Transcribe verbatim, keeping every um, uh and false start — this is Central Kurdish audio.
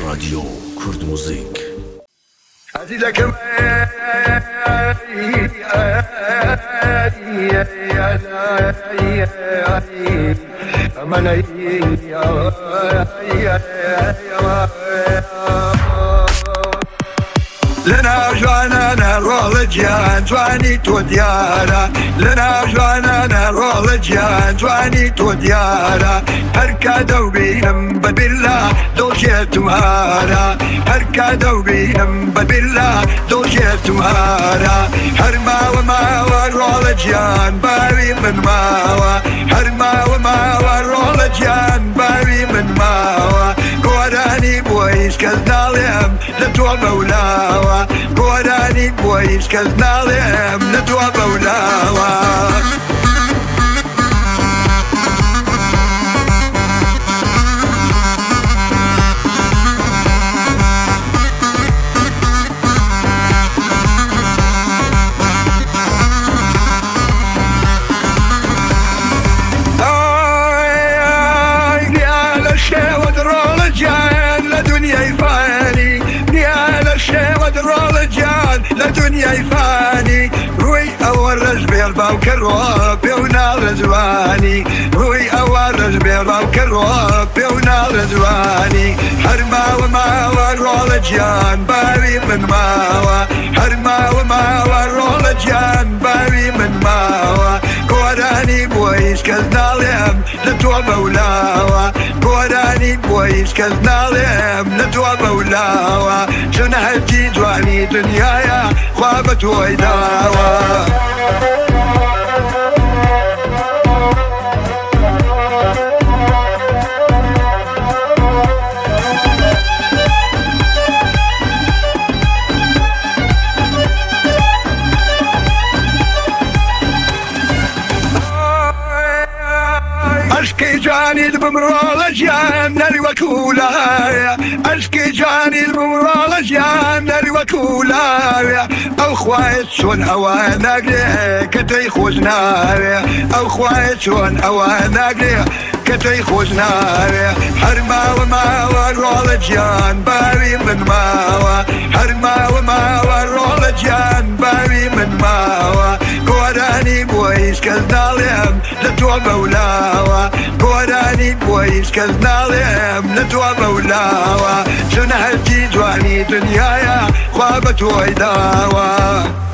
راديو كورد موزيك. عزيزك لنا جوانا رول جان جواني تو ديارا لنا جوانا رول جان جواني تو ديارا هركا دوبيهم بالله دوشيت مهارا هركا دوبيهم بالله دوشيت مهارا هرما وما ورول جان باري من ماوا هرما وما ورول جان باري من ماوا قراني بويس كالنالهم لتو مولاوا قراني بويس كالنالهم لتو مولاوا لدنيا يفاني روي أول رجبير باوكروب ونار زواني روي أول رجبير باوكروب ونار زواني هرما وما ورول جان باري من ماوا هرما وما ورول جان باري من ماوا قراني بويس كالنالهم لتو مولاوا قراني بويس كالنالهم لتو مولاوا شنهجي جواني دنيايا خوابت ويداوا أشكي جاني بمرول جان ناري وكولايا أشكي جاني بمرول جان ناري وكولايا أو خوايت شون أوانا قلي كتري خوزنايا أو خوايت شون أوانا قلي كتري خوزنايا هرما وما ورول جان باري من ماوا هرما وما ورول جان باري من ماوا قراني بويس كالنالهم لتو مولاوا قراني بويس كالنالهم لتو مولاوا شنهجي جواني دنيايا خوابت ويداوا